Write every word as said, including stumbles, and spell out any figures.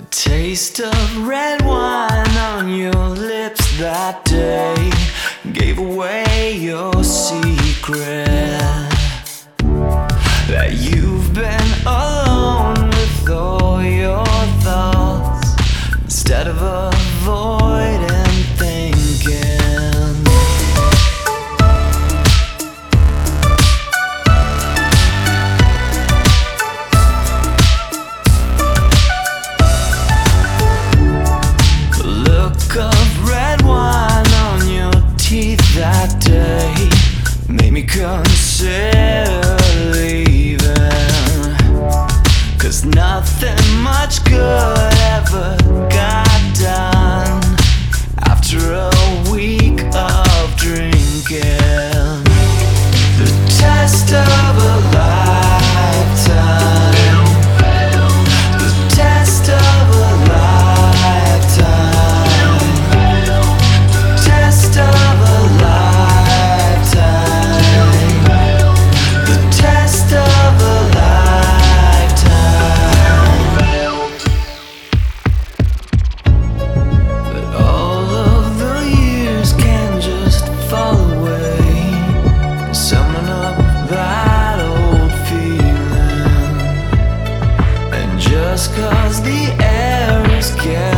Taste of red wine on your lips that day gave away your secret, that you've been alone with all your thoughts instead of avoiding thinking. Of red wine on your teeth that day made me consider leaving, 'cause nothing much good ever got done after a week of drinking. The test of a lifetime, the test of a lifetime, test of a lifetime, the test of a lifetime. But all of the years can just fall away, summon up that old feeling. And just 'cause the air is getting